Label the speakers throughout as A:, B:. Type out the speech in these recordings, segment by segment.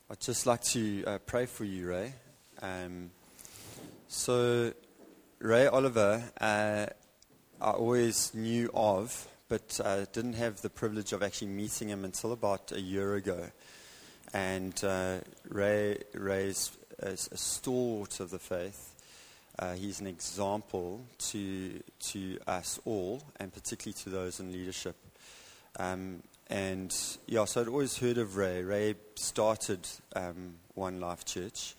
A: I'd just like to pray for you, Ray. So, Ray Oliver, I always knew of, but didn't have the privilege of actually meeting him until about a year ago. And Ray's a stalwart of the faith. He's an example to us all, and particularly to those in leadership. So I'd always heard of Ray. Ray started One Life Church,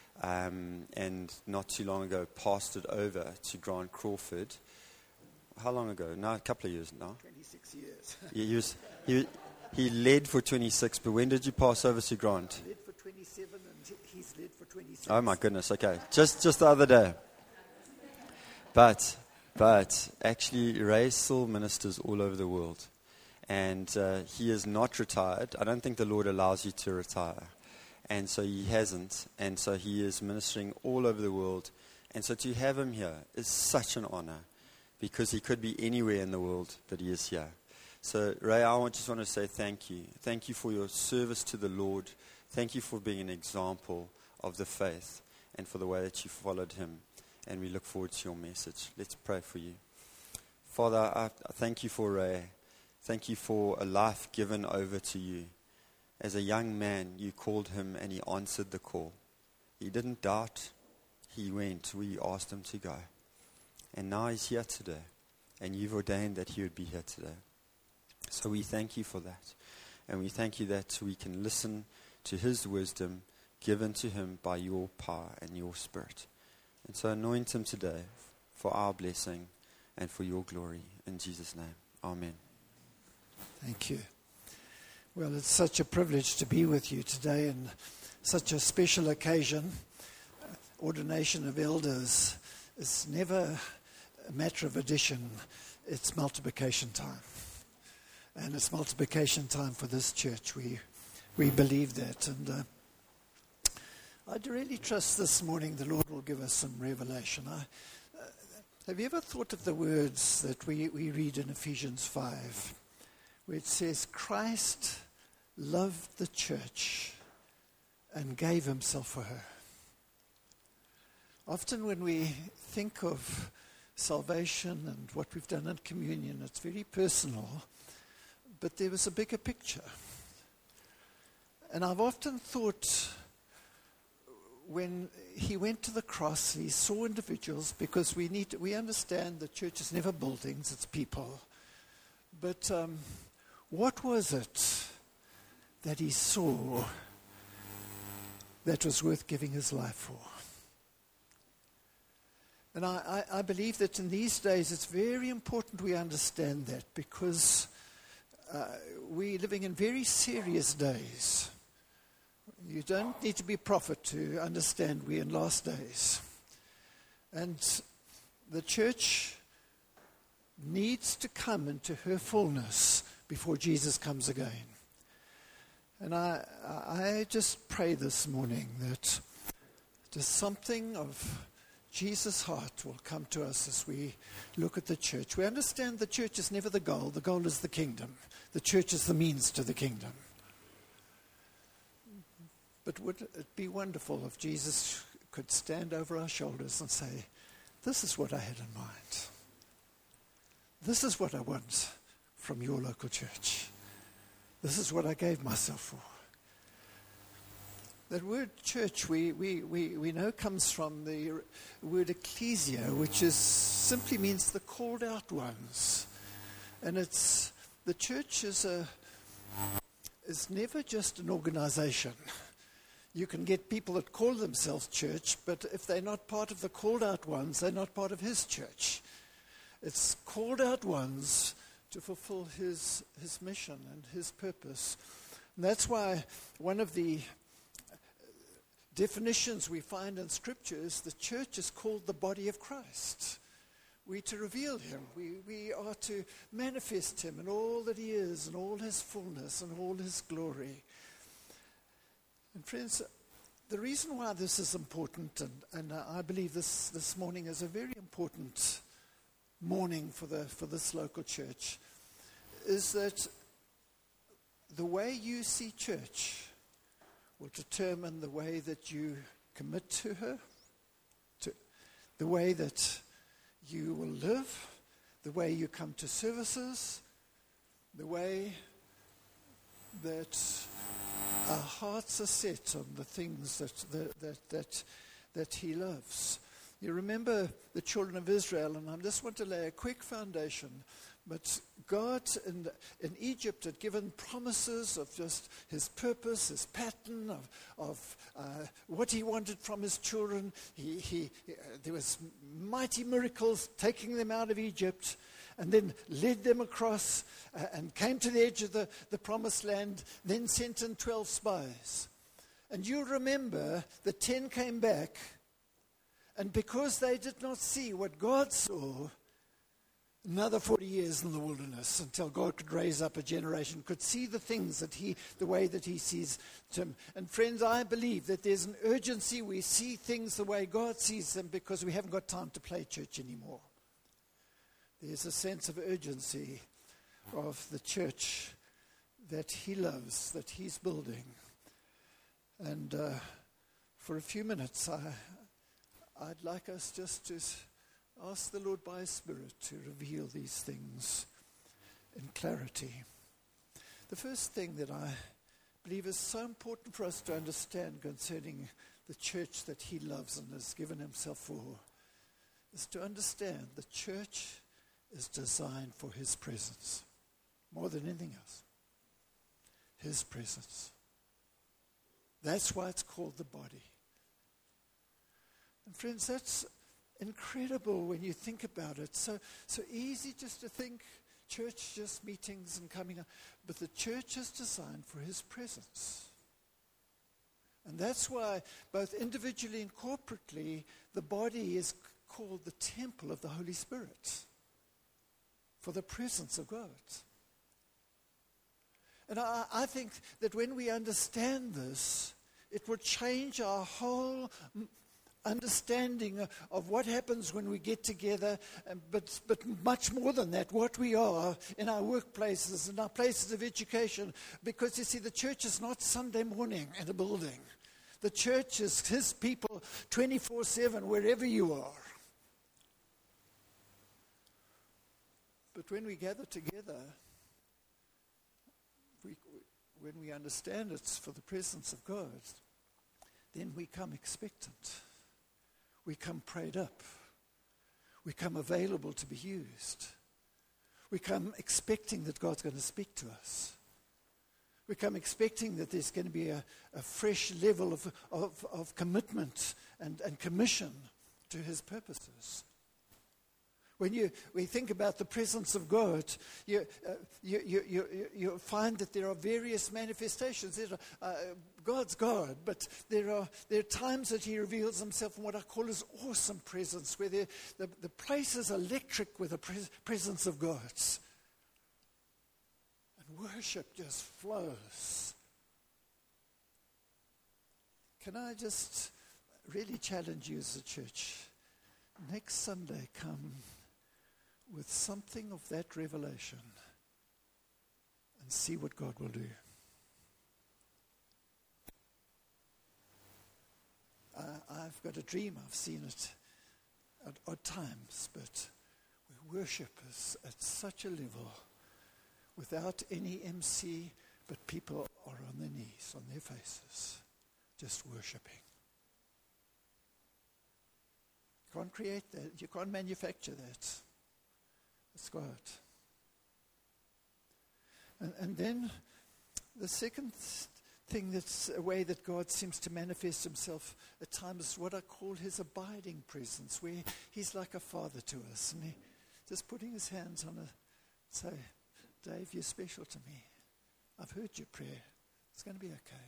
A: and not too long ago pastored over to Grant Crawford. How long ago? No, a couple of years now.
B: 26 years.
A: He led for 26, but when did you pass over to Grant?
B: I led for 27, and he's led for 26.
A: Oh my goodness! Okay, just the other day. But actually, Ray still ministers all over the world. And he is not retired. I don't think the Lord allows you to retire. And so he hasn't. And so he is ministering all over the world. And so to have him here is such an honor, because he could be anywhere in the world, but he is here. So, Ray, I just want to say thank you. Thank you for your service to the Lord. Thank you for being an example of the faith and for the way that you followed him. And we look forward to your message. Let's pray for you. Father, I thank you for Ray. Thank you for a life given over to you. As a young man, you called him and he answered the call. He didn't doubt. He went. We asked him to go. And now he's here today. And you've ordained that he would be here today. So we thank you for that. And we thank you that we can listen to his wisdom given to him by your power and your spirit. And so anoint him today for our blessing and for your glory. In Jesus' name, amen.
B: Thank you. Well, it's such a privilege to be with you today, and such a special occasion. Ordination of elders is never a matter of addition. It's multiplication time. And it's multiplication time for this church. We believe that. And I'd really trust this morning the Lord will give us some revelation. Have you ever thought of the words that we read in Ephesians 5, where it says, Christ loved the church and gave himself for her? Often when we think of salvation and what we've done in communion, it's very personal, but there was a bigger picture. And I've often thought, when he went to the cross, he saw individuals, because we understand the church is never buildings, it's people. But what was it that he saw that was worth giving his life for? And I believe that in these days it's very important we understand that, because we're living in very serious days. You don't need to be a prophet to understand we're in last days. And the church needs to come into her fullness before Jesus comes again. And I just pray this morning that just something of Jesus' heart will come to us as we look at the church. We understand the church is never the goal. The goal is the kingdom. The church is the means to the kingdom. But would it be wonderful if Jesus could stand over our shoulders and say, this is what I had in mind. This is what I want from your local church. This is what I gave myself for. That word church we know comes from the word ecclesia, which simply means the called out ones. And the church is never just an organization. You can get people that call themselves church, but if they're not part of the called out ones, they're not part of his church. It's called out ones to fulfill his mission and his purpose. And that's why one of the definitions we find in Scripture is the church is called the body of Christ. We're to reveal him. We are to manifest him in all that he is, and all his fullness, and all his glory. And friends, the reason why this is important, and I believe this morning is a very important morning for this local church, is that the way you see church will determine the way that you commit to her, to the way that you will live, the way you come to services, the way that our hearts are set on the things that he loves. You remember the children of Israel, and I just want to lay a quick foundation. But God in Egypt had given promises of just his purpose, his pattern of what he wanted from his children. There was mighty miracles taking them out of Egypt, and then led them across and came to the edge of the promised land, then sent in 12 spies. And you remember the 10 came back, and because they did not see what God saw, another 40 years in the wilderness until God could raise up a generation, could see the things the way that he sees them. And friends, I believe that there's an urgency. We see things the way God sees them because we haven't got time to play church anymore. There's a sense of urgency of the church that he loves, that he's building. And for a few minutes, I'd like us just to ask the Lord by his Spirit to reveal these things in clarity. The first thing that I believe is so important for us to understand concerning the church that he loves and has given himself for is to understand the church is designed for his presence more than anything else. His presence. That's why it's called the body. And friends, that's incredible when you think about it. So easy just to think church, just meetings and coming up. But the church is designed for his presence. And that's why both individually and corporately, the body is called the temple of the Holy Spirit. For the presence of God. And I think that when we understand this, it will change our whole understanding of what happens when we get together, but much more than that, what we are in our workplaces, in our places of education. Because you see, the church is not Sunday morning in a building. The church is his people 24/7, wherever you are. But when we gather together, when we understand it's for the presence of God, then we come expectant. We come prayed up. We come available to be used. We come expecting that God's going to speak to us. We come expecting that there's going to be a fresh level of commitment and commission to his purposes. When we think about the presence of God, you find that there are various manifestations. God's God, but there are times that he reveals himself in what I call his awesome presence, where the place is electric with the presence of God. And worship just flows. Can I just really challenge you as a church? Next Sunday, come with something of that revelation and see what God will do. I've got a dream. I've seen it at odd times, but we worship at such a level without any MC, but people are on their knees, on their faces, just worshiping. You can't create that. You can't manufacture that. It's God. And then the second thing, that's a way that God seems to manifest himself at times, is what I call his abiding presence, where he's like a father to us. And he just putting his hands on say, Dave, you're special to me. I've heard your prayer. It's going to be okay.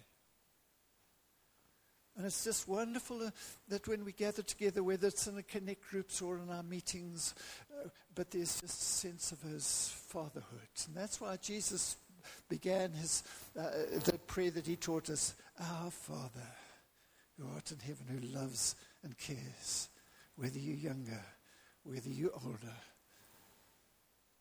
B: And it's just wonderful that when we gather together, whether it's in the connect groups or in our meetings, but there's just a sense of his fatherhood. And that's why Jesus began the prayer that he taught us, Our Father, who art in heaven, who loves and cares, whether you're younger, whether you're older.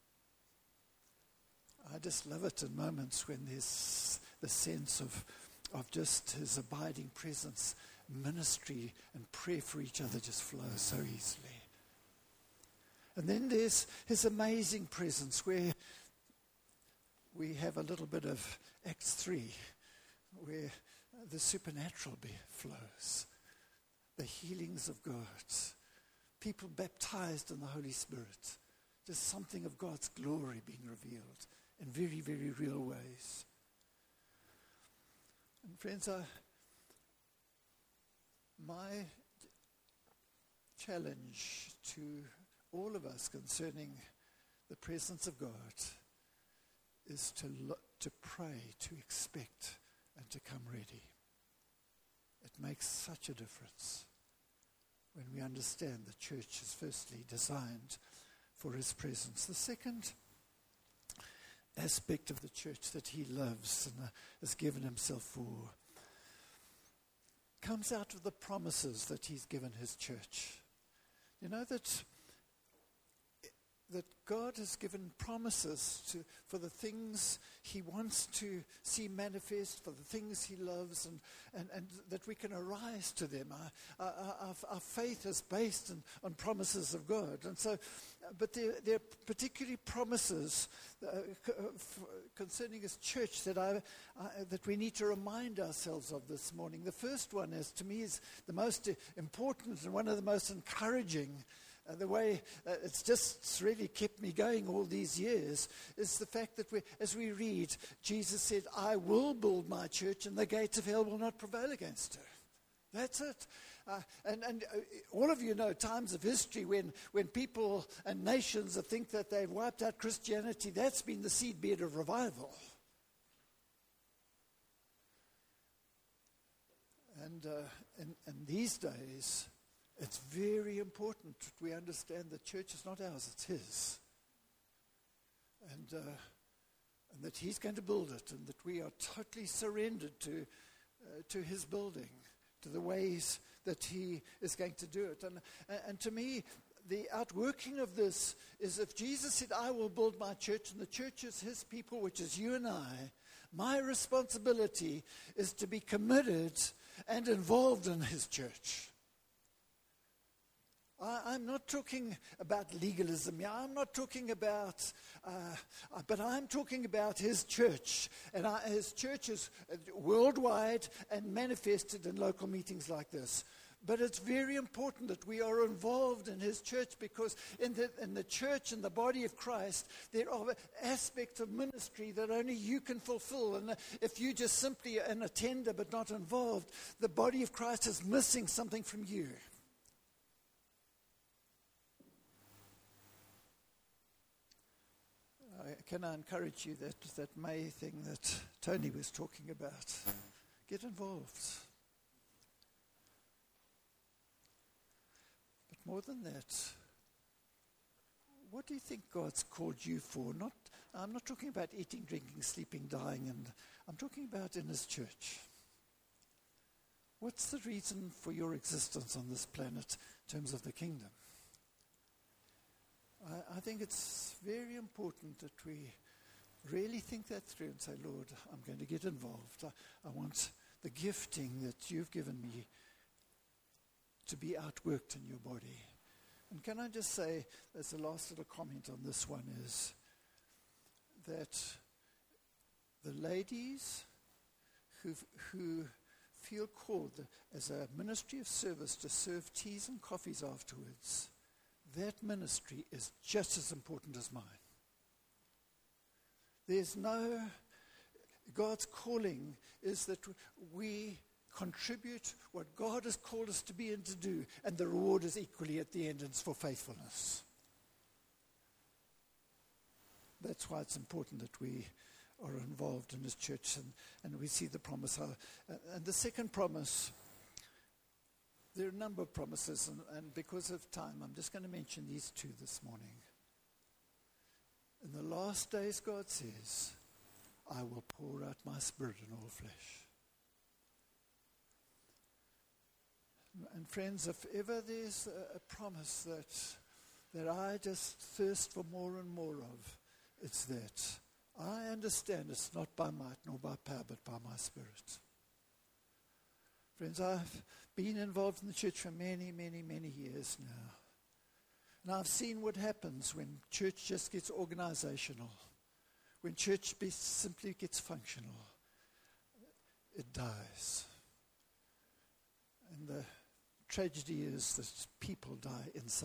B: I just love it in moments when there's the sense of of just his abiding presence, ministry and prayer for each other just flows so easily. And then there's his amazing presence where we have a little bit of Acts 3, where the supernatural flows, the healings of God, people baptized in the Holy Spirit, just something of God's glory being revealed in very, very real ways. And friends, my challenge to all of us concerning the presence of God is to pray, to expect, and to come ready. It makes such a difference when we understand the church is firstly designed for his presence. The second aspect of the church that he loves and has given himself for comes out of the promises that he's given his church. You know that God has given promises for the things he wants to see manifest, for the things he loves, and that we can arise to them. Our faith is based on promises of God. And so, but there are particularly promises concerning his church that we need to remind ourselves of this morning. The first one is, to me, is the most important and one of the most encouraging. The way it's just really kept me going all these years is the fact that as we read, Jesus said, I will build my church and the gates of hell will not prevail against her. That's it. And all of you know times of history when people and nations think that they've wiped out Christianity. That's been the seedbed of revival. And these days, it's very important that we understand the church is not ours, it's his. And that he's going to build it, and that we are totally surrendered to his building, to the ways that he is going to do it. And to me, the outworking of this is if Jesus said, I will build my church, and the church is his people, which is you and I, my responsibility is to be committed and involved in his church. I'm not talking about legalism. I'm not talking about, but I'm talking about his church. And his church is worldwide and manifested in local meetings like this. But it's very important that we are involved in his church, because in the church and the body of Christ, there are aspects of ministry that only you can fulfill. And if you just simply an attender but not involved, the body of Christ is missing something from you. Can I encourage you that May thing that Tony was talking about? Get involved. But more than that, what do you think God's called you for? I'm not talking about eating, drinking, sleeping, dying, and I'm talking about in his church. What's the reason for your existence on this planet in terms of the kingdom? I think it's very important that we really think that through and say, Lord, I'm going to get involved. I want the gifting that you've given me to be outworked in your body. And can I just say, as a last little comment on this one, is that the ladies who feel called as a ministry of service to serve teas and coffees afterwards, that ministry is just as important as mine. God's calling is that we contribute what God has called us to be and to do, and the reward is equally at the end, and it's for faithfulness. That's why it's important that we are involved in his church, and we see the promise. And the second promise, there are a number of promises, and because of time, I'm just going to mention these two this morning. In the last days, God says, I will pour out my spirit on all flesh. And friends, if ever there's a promise that I just thirst for more and more of, it's that. I understand it's not by might nor by power, but by my spirit. Friends, I've been involved in the church for many, many, many years now. And I've seen what happens when church just gets organizational, when church simply gets functional. It dies. And the tragedy is that people die inside.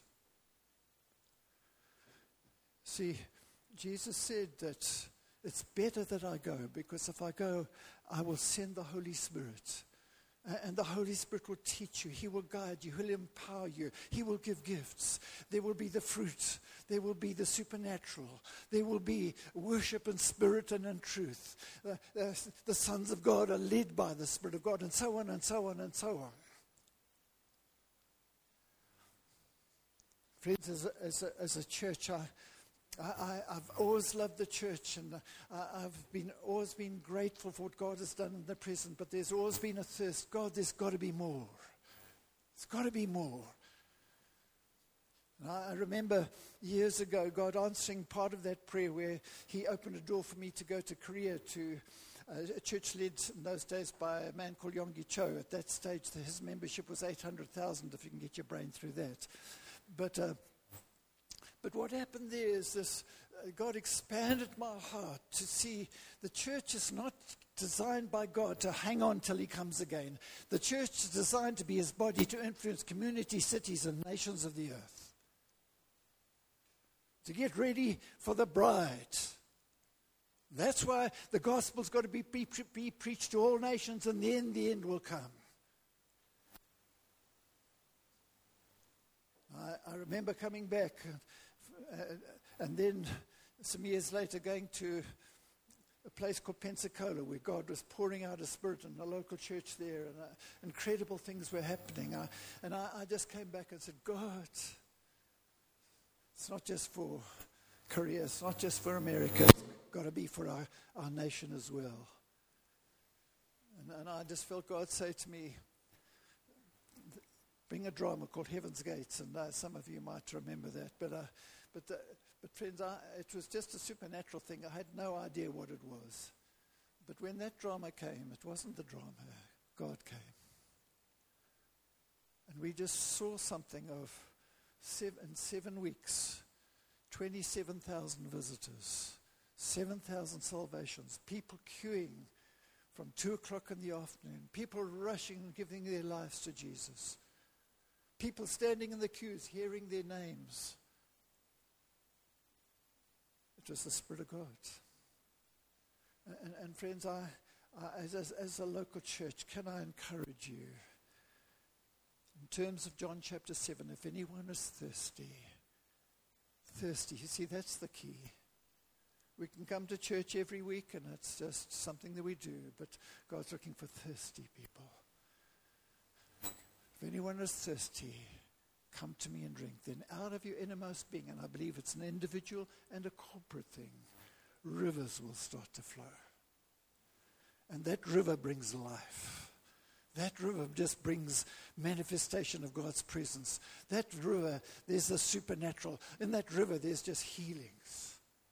B: See, Jesus said that it's better that I go, because if I go, I will send the Holy Spirit. And the Holy Spirit will teach you. He will guide you. He'll empower you. He will give gifts. There will be the fruit. There will be the supernatural. There will be worship in spirit and in truth. The sons of God are led by the Spirit of God, and so on and so on and so on. Friends, as a church, I've always loved the church, and I've always been grateful for what God has done in the present, but there's always been a thirst. God, there's got to be more. There's got to be more. And I remember years ago God answering part of that prayer where He opened a door for me to go to Korea to a church led in those days by a man called Yonggi Cho. At that stage, his membership was 800,000, if you can get your brain through that. But what happened there is this, God expanded my heart to see the church is not designed by God to hang on till He comes again. The church is designed to be His body to influence communities, cities, and nations of the earth. To get ready for the bride. That's why the gospel's got to be preached to all nations, and then the end will come. I remember coming back and then some years later going to a place called Pensacola, where God was pouring out His Spirit in a local church there, and incredible things were happening. I just came back and said, God, it's not just for Korea, it's not just for America, it's got to be for our nation as well. And I just felt God say to me, bring a drama called Heaven's Gates, and some of you might remember that. But friends, it was just a supernatural thing. I had no idea what it was. But when that drama came, it wasn't the drama. God came. And we just saw something of, in 7 weeks, 27,000 visitors, 7,000 salvations, people queuing from 2 o'clock in the afternoon, people rushing and giving their lives to Jesus. People standing in the queues, hearing their names. It was the Spirit of God. And friends, as a local church, can I encourage you, in terms of John chapter 7, if anyone is thirsty, you see, that's the key. We can come to church every week, and it's just something that we do, but God's looking for thirsty people. If anyone is thirsty, come to me and drink. Then out of your innermost being, and I believe it's an individual and a corporate thing, rivers will start to flow. And that river brings life. That river just brings manifestation of God's presence. That river, there's the supernatural. In that river, there's just healings.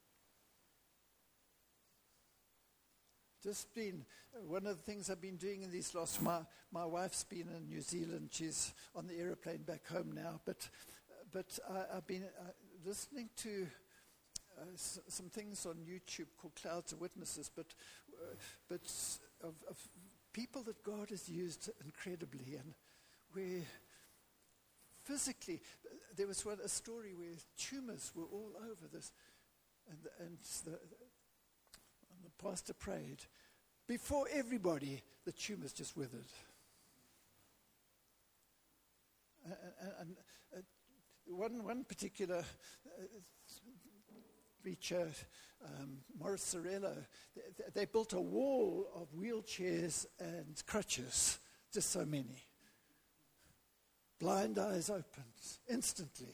B: Just been one of the things I've been doing in these last. My wife's been in New Zealand. She's on the aeroplane back home now. But I've been listening to some things on YouTube called Clouds of Witnesses. But of people that God has used incredibly, and where physically there was a story where tumors were all over this, and the pastor prayed. Before everybody, the tumors just withered. And one particular preacher, Morris Cerullo, they built a wall of wheelchairs and crutches, just so many. Blind eyes opened instantly.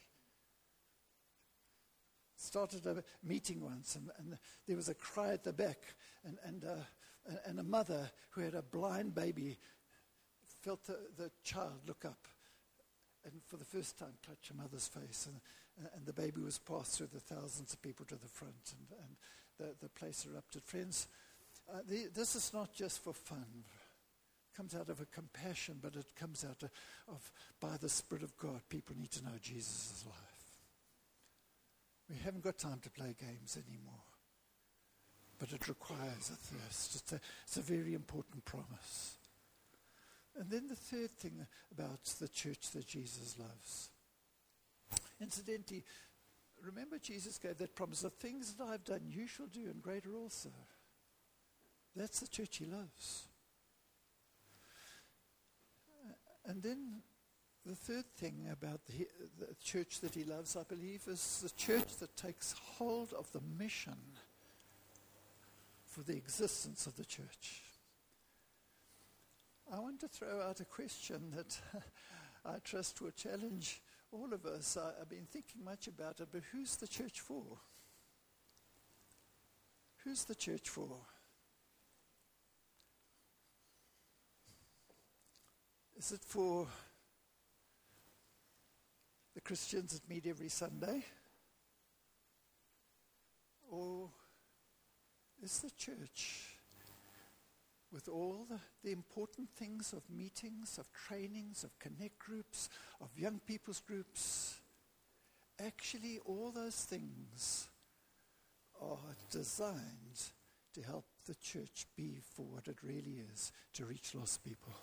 B: Started a meeting once, and there was a cry at the back, and a mother who had a blind baby felt the child look up, and for the first time touch a mother's face, and the baby was passed through the thousands of people to the front, and the place erupted. Friends, this is not just for fun. comes out of a compassion, but it comes out of by the Spirit of God. People need to know Jesus' life. We haven't got time to play games anymore. But it requires a thirst. It's a very important promise. And then the third thing about the church that Jesus loves. Incidentally, remember Jesus gave that promise, the things that I've done you shall do, and greater also. That's the church he loves. And then the third thing about the church that he loves, I believe, is the church that takes hold of the mission for the existence of the church. I want to throw out a question that I trust will challenge all of us. I've been thinking much about it, but who's the church for? Who's the church for? Is it for the Christians that meet every Sunday? Or is the church, with all the important things of meetings, of trainings, of connect groups, of young people's groups, actually all those things are designed to help the church be for what it really is, to reach lost people.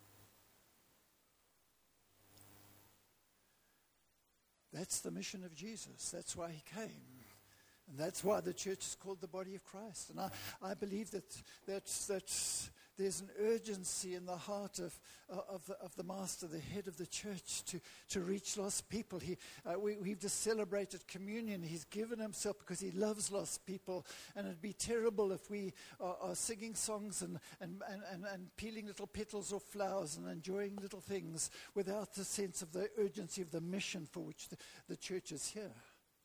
B: That's the mission of Jesus. That's why he came. And that's why the church is called the body of Christ. And I believe that there's an urgency in the heart of the master, the head of the church, to reach lost people. We've just celebrated communion. He's given himself because he loves lost people. And it'd be terrible if we are singing songs and peeling little petals off flowers and enjoying little things without the sense of the urgency of the mission for which the church is here.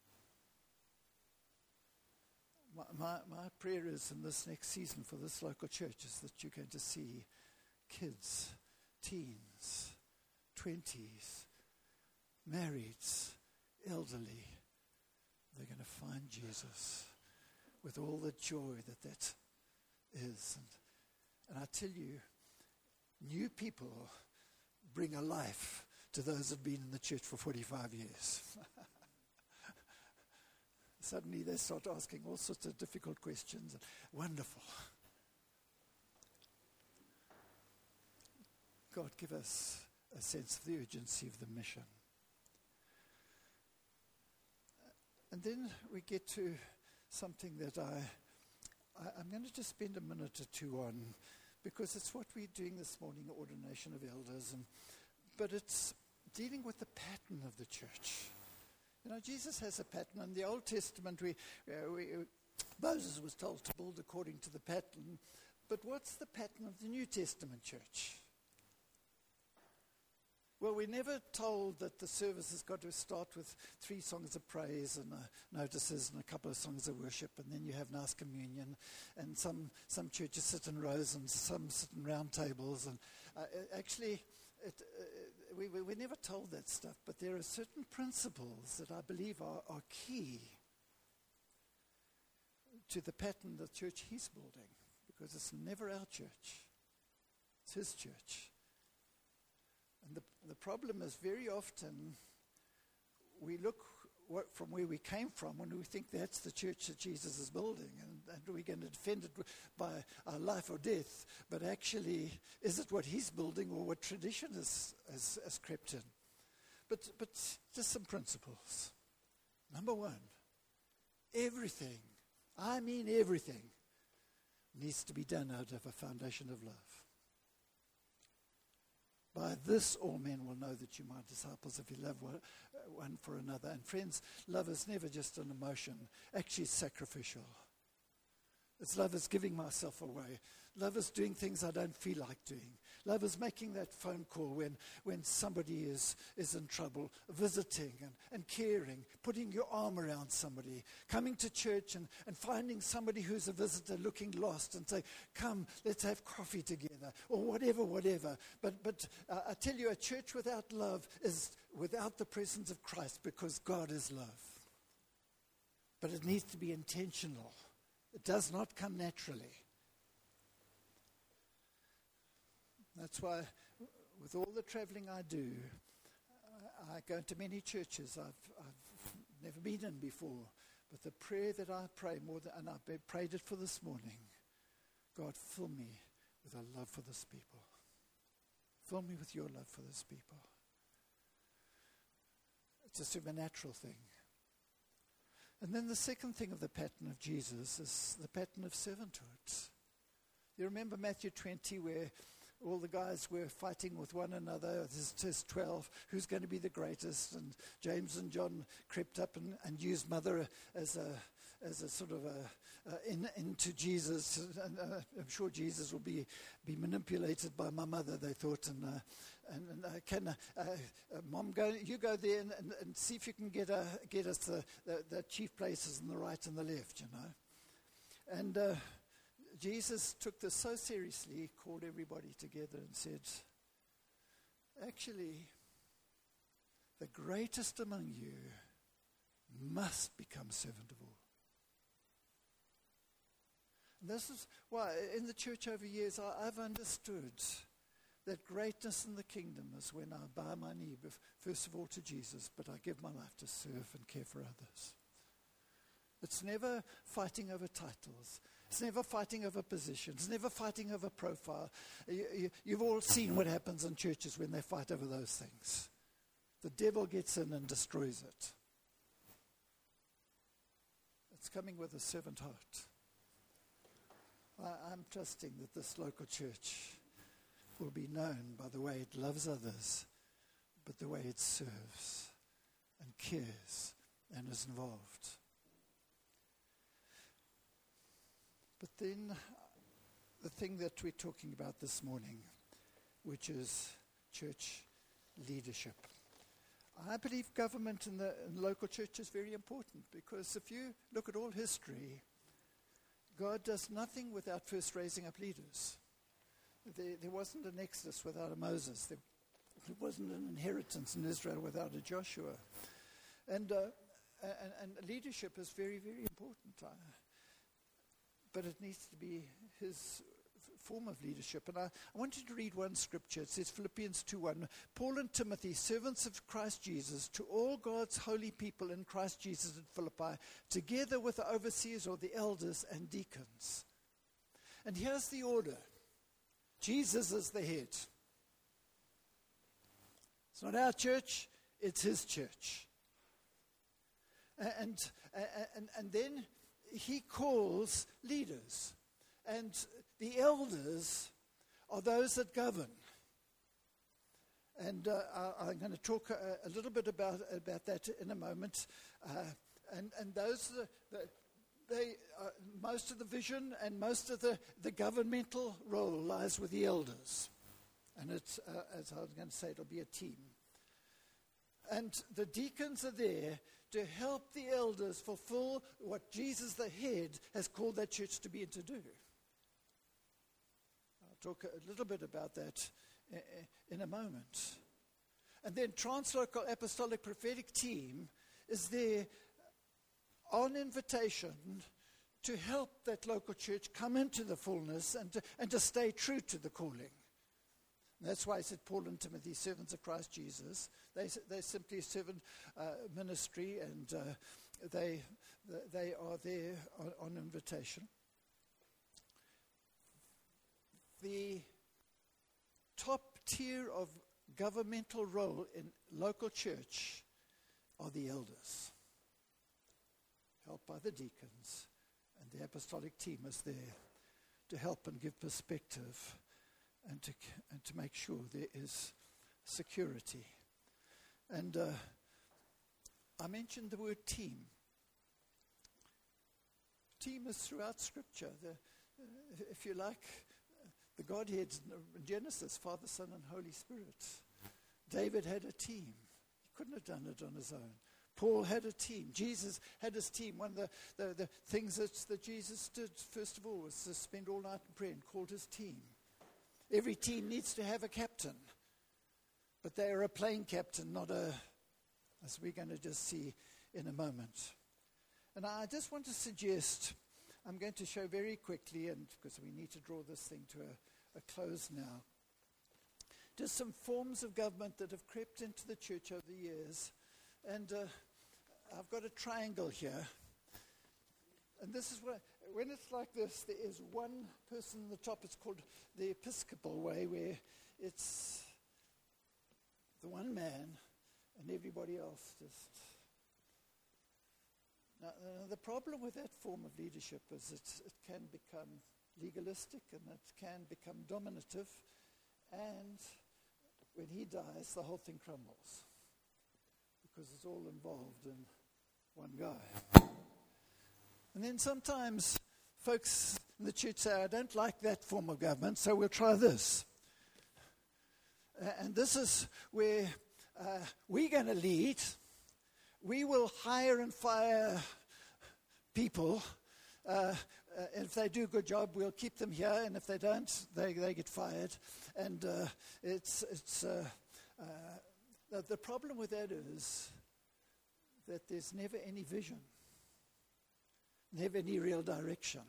B: My prayer is in this next season for this local church is that you're going to see kids, teens, 20s, marrieds, elderly. They're going to find Jesus with all the joy that is. And I tell you, new people bring a life to those that have been in the church for 45 years. Suddenly they start asking all sorts of difficult questions. Wonderful. God, give us a sense of the urgency of the mission. And then we get to something that I'm going to just spend a minute or two on, because it's what we're doing this morning, ordination of elders. But it's dealing with the pattern of the church. You know, Jesus has a pattern. In the Old Testament, Moses was told to build according to the pattern. But what's the pattern of the New Testament church? Well, we're never told that the service has got to start with 3 songs of praise and notices and a couple of songs of worship, and then you have nice communion. And some churches sit in rows and some sit in round tables. And we're never told that stuff, but there are certain principles that I believe are key to the pattern the church he's building, because it's never our church. It's his church. And the problem is very often we look from where we came from when we think that's the church that Jesus is building, and we're going to defend it by our life or death. But actually, is it what he's building or what tradition has crept in? But just some principles. Number one, everything, I mean everything, needs to be done out of a foundation of love. By this all men will know that you're my disciples if you love one for another. And friends, love is never just an emotion. Actually, it's sacrificial. It's love is giving myself away. Love is doing things I don't feel like doing. Love is making that phone call when somebody is in trouble, visiting and caring, putting your arm around somebody, coming to church and finding somebody who's a visitor looking lost and say, come, let's have coffee together, or whatever. But I tell you, a church without love is without the presence of Christ, because God is love. But it needs to be intentional. It does not come naturally. That's why, with all the traveling I do, I go into many churches I've never been in before. But the prayer that I pray more than, and I prayed it for this morning, God, fill me with a love for this people. Fill me with your love for this people. It's just a natural thing. And then the second thing of the pattern of Jesus is the pattern of servanthood. You remember Matthew 20 where all the guys were fighting with one another. There's 12. Who's going to be the greatest? And James and John crept up and used mother as a sort of into Jesus. And I'm sure Jesus will be manipulated by my mother, they thought. And Mom, you go there and see if you can get us the chief places in the right and the left, you know. And Jesus took this so seriously, he called everybody together and said, actually, the greatest among you must become servant of all. And this is why in the church over years I've understood that greatness in the kingdom is when I bow my knee, first of all to Jesus, but I give my life to serve and care for others. It's never fighting over titles. It's never fighting over positions. It's never fighting over profile. You've all seen what happens in churches when they fight over those things. The devil gets in and destroys it. It's coming with a servant heart. I'm trusting that this local church will be known by the way it loves others, but the way it serves and cares and is involved. But then the thing that we're talking about this morning, which is church leadership. I believe government in the local church is very important, because if you look at all history, God does nothing without first raising up leaders. There wasn't an Exodus without a Moses. There wasn't an inheritance in Israel without a Joshua. And leadership is very, very important. But it needs to be his form of leadership. And I want you to read one scripture. It says Philippians 2:1. Paul and Timothy, servants of Christ Jesus, to all God's holy people in Christ Jesus at Philippi, together with the overseers or the elders and deacons. And here's the order. Jesus is the head. It's not our church, it's his church. And then he calls leaders. And the elders are those that govern. And I'm going to talk a little bit about that in a moment. And those, most of the vision and most of the governmental role lies with the elders. And it's, as I was going to say, it'll be a team. And the deacons are there to help the elders fulfill what Jesus, the head, has called that church to be and to do. I'll talk a little bit about that in a moment. And then Translocal Apostolic Prophetic Team is there on invitation to help that local church come into the fullness and to stay true to the calling. And that's why I said Paul and Timothy, servants of Christ Jesus. They're simply a servant ministry, and they are there on invitation. The top tier of governmental role in local church are the elders, helped by the deacons, and the apostolic team is there to help and give perspective and to make sure there is security. And I mentioned the word team. Team is throughout Scripture. If you like, the Godhead in Genesis, Father, Son, and Holy Spirit. David had a team. He couldn't have done it on his own. Paul had a team. Jesus had his team. One of the things that Jesus did, first of all, was to spend all night in prayer and called his team. Every team needs to have a captain. But they are a playing captain, not as we're going to just see in a moment. And I just want to suggest, I'm going to show very quickly, and because we need to draw this thing to a close now. to some forms of government that have crept into the church over the years. And I've got a triangle here. And this is when it's like this, there is one person on the top. It's called the Episcopal way, where it's the one man and everybody else just... Now, the problem with that form of leadership is it can become legalistic and it can become dominative. And when he dies, the whole thing crumbles because it's all involved in one guy. And then sometimes folks in the church say, I don't like that form of government, so we'll try this. And this is where we're going to lead. We will hire and fire people. If they do a good job, we'll keep them here, and if they don't, they get fired. And the problem with that is that there's never any vision, never any real direction,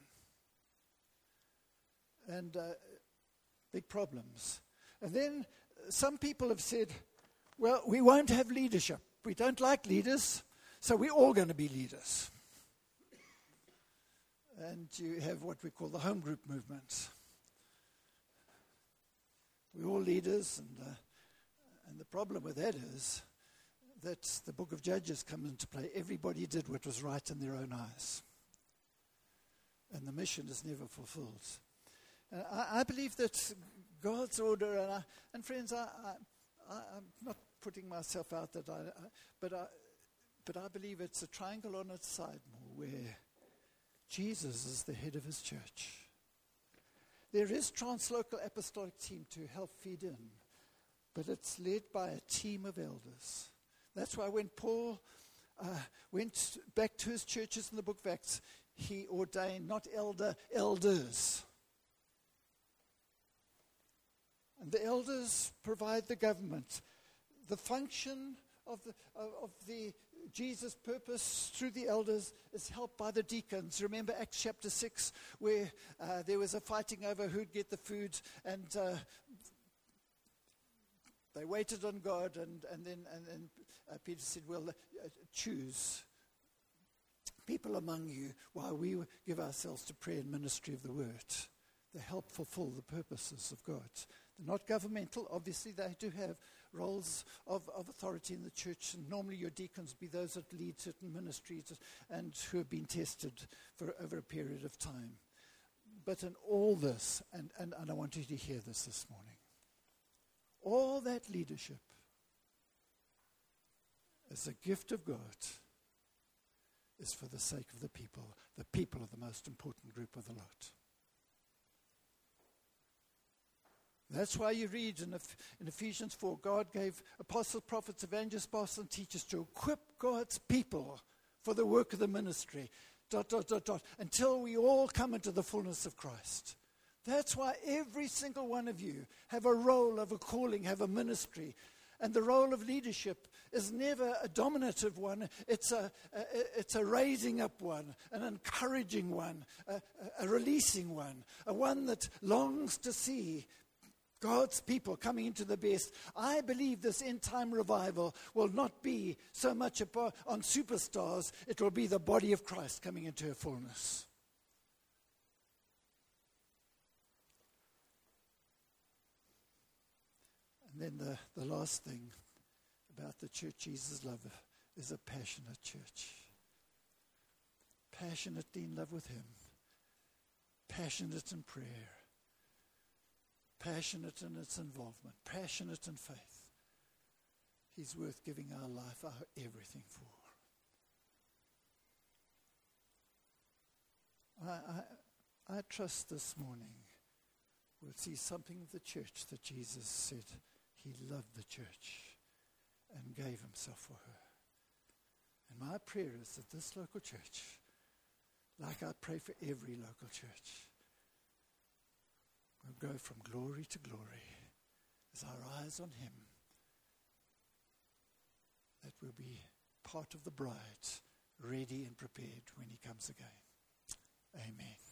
B: and big problems. And then some people have said, well, we won't have leadership. We don't like leaders, so we're all going to be leaders. And you have what we call the home group movement. We're all leaders, and the problem with that is that the book of Judges comes into play. Everybody did what was right in their own eyes. And the mission is never fulfilled. I believe that God's order, and friends, I'm not putting myself out that but I believe it's a triangle on its side more, where Jesus is the head of his church. There is translocal apostolic team to help feed in, but it's led by a team of elders. That's why when Paul went back to his churches in the book of Acts, he ordained not elders. And the elders provide the government. The function of the Jesus' purpose through the elders is helped by the deacons. Remember Acts chapter 6, where there was a fighting over who'd get the food, and they waited on God, and then Peter said, well, choose people among you while we give ourselves to prayer and ministry of the word. They help fulfill the purposes of God. They're not governmental. Obviously, they do have roles of authority in the church, and normally your deacons be those that lead certain ministries and who have been tested for over a period of time. But in all this, and I want you to hear this morning, all that leadership is a gift of God, is for the sake of the people. The people are the most important group of the lot. That's why you read in Ephesians 4, God gave apostles, prophets, evangelists, pastors, and teachers to equip God's people for the work of the ministry, ... until we all come into the fullness of Christ. That's why every single one of you have a role, have a calling, have a ministry. And the role of leadership is never a dominative one. It's a raising up one, an encouraging one, a releasing one, a one that longs to see God's people coming into the best. I believe this end-time revival will not be so much on superstars. It will be the body of Christ coming into her fullness. And then the last thing about the church Jesus loves is a passionate church. Passionately in love with him. Passionate in prayer. Passionate in its involvement, passionate in faith. He's worth giving our life, our everything for. I trust this morning we'll see something of the church that Jesus said he loved the church and gave himself for her. And my prayer is that this local church, like I pray for every local church, we'll go from glory to glory as our eyes on him, that we'll be part of the bride, ready and prepared when he comes again. Amen.